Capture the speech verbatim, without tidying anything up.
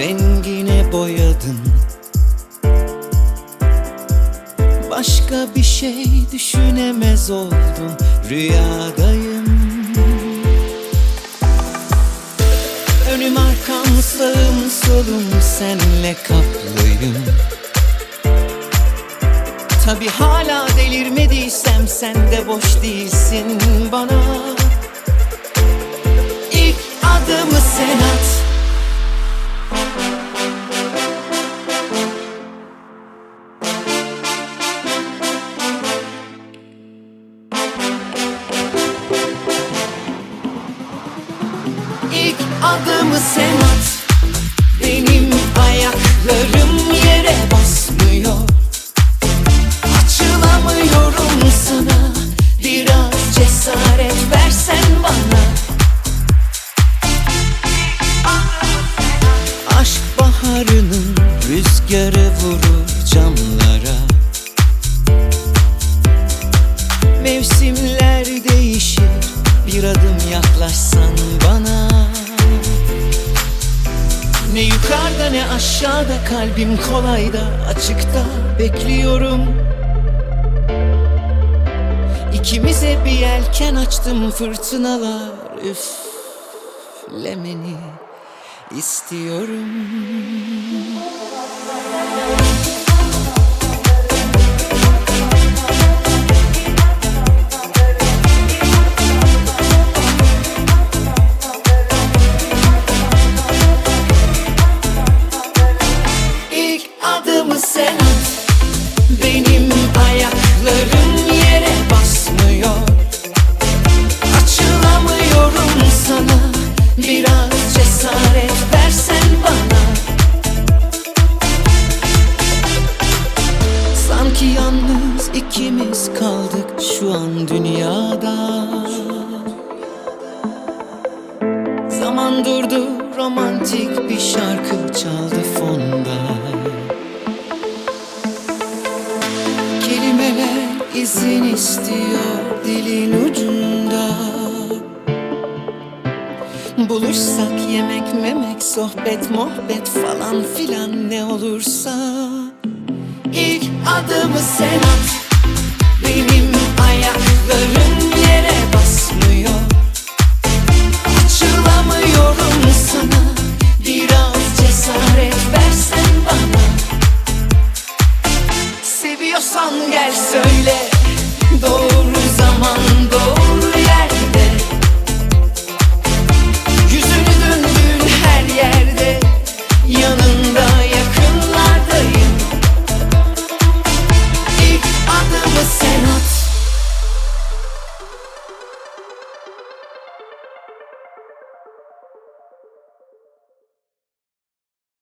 rengine boyadın. Başka bir şey düşünemez oldum, rüyadayım. Önüm arkam sağım solum senle kaplıyım. Tabi hala delirmediysem sen de boş değilsin bana. İlk adımı sen at. İlk adımı sen at. Benim ayaklarım yere basmıyor. Açılamıyorum sana. Biraz cesaret versen bana. Aşk baharının rüzgarı vurur camlara. Mevsimler değişir, bir adım yaklaşsan bana. Ne yukarıda ne aşağıda, kalbim kolayda, açıkta bekliyorum. İkimize bir yelken açtım, fırtınalar üflemeni istiyorum. İlk adımı sen at. Benim ayaklarım yere basmıyor. Açılamıyorum sana. Biraz cesaret versen bana. Sanki yalnız ikimiz kaldık şu an dünyada. Zaman durdu, romantik bir şarkı çaldı fonda. Kelimeler izin istiyor dilin ucunda. Buluşsak yemek memek, sohbet muhabbet falan filan ne olursa. İlk adımı sen at. Benim ayaklarım yere basmıyor. Açılamıyorum sana. Biraz cesaret versen bana. Seviyorsan gel söyle. Doğru zaman doğru